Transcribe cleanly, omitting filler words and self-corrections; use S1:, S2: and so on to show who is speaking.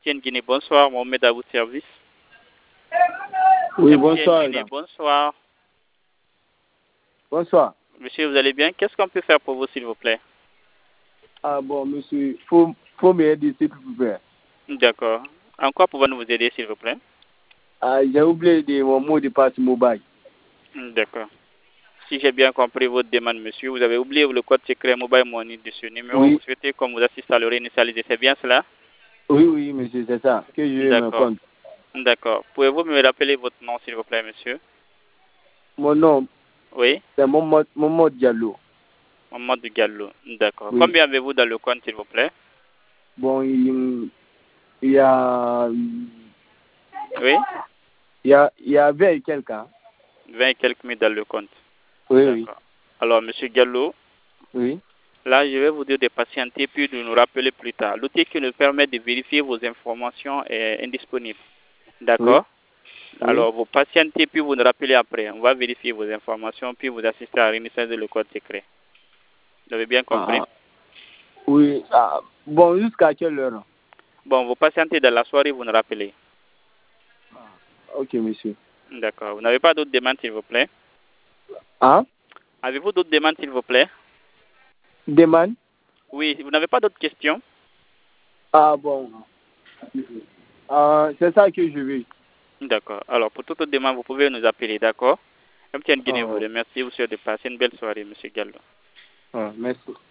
S1: MTN Guinée, bonsoir, Mohamed à votre service.
S2: Oui,
S1: MTN
S2: bonsoir.
S1: Guinée, bonsoir.
S2: Bonsoir.
S1: Monsieur, vous allez bien? Qu'est-ce qu'on peut faire pour vous, s'il vous plaît?
S2: Ah bon, monsieur, faut m'aider, s'il vous plaît.
S1: D'accord. En quoi pouvons-nous vous aider, s'il vous plaît?
S2: Ah, j'ai oublié mon mot de passe mobile.
S1: D'accord. Si j'ai bien compris votre demande, monsieur, vous avez oublié le code secret Mobile Money de ce numéro.
S2: Oui.
S1: Vous souhaitez qu'on vous assiste à le réinitialiser. C'est bien cela?
S2: Oui, monsieur, c'est ça que je vais me
S1: D'accord.
S2: compte.
S1: D'accord. Pouvez-vous me rappeler votre nom, s'il vous plaît, monsieur?
S2: Mon nom,
S1: Oui.
S2: c'est Momo Diallo.
S1: Mamadou Gallo. D'accord.
S2: Oui.
S1: Combien avez-vous dans le compte, s'il vous plaît?
S2: Bon, il y a...
S1: Oui.
S2: Il y a 20 et quelques ans.
S1: 20 et quelques mille dans le compte.
S2: Oui,
S1: D'accord. Alors, monsieur Gallo,
S2: oui.
S1: là, je vais vous dire de patienter puis de nous rappeler plus tard. L'outil qui nous permet de vérifier vos informations est indisponible. D'accord?
S2: Oui.
S1: Alors, vous patientez puis vous nous rappelez après. On va vérifier vos informations puis vous assister à réinitialiser le code secret. Vous avez bien compris?
S2: Oui. Bon, jusqu'à quelle heure?
S1: Bon, vous patientez dans la soirée, vous nous rappelez.
S2: Ok, monsieur.
S1: D'accord. Vous n'avez pas d'autres demandes, s'il vous plaît?
S2: Ah?
S1: Avez-vous d'autres demandes, s'il vous plaît?
S2: Demande?
S1: Oui, vous n'avez pas d'autres questions?
S2: Ah bon. C'est ça que je veux.
S1: D'accord. Alors, pour toute demande, vous pouvez nous appeler, d'accord? MTN Guinée vous
S2: Oh.
S1: remercie. Vous souhaite de passer une belle soirée, monsieur Gallo.
S2: Merci.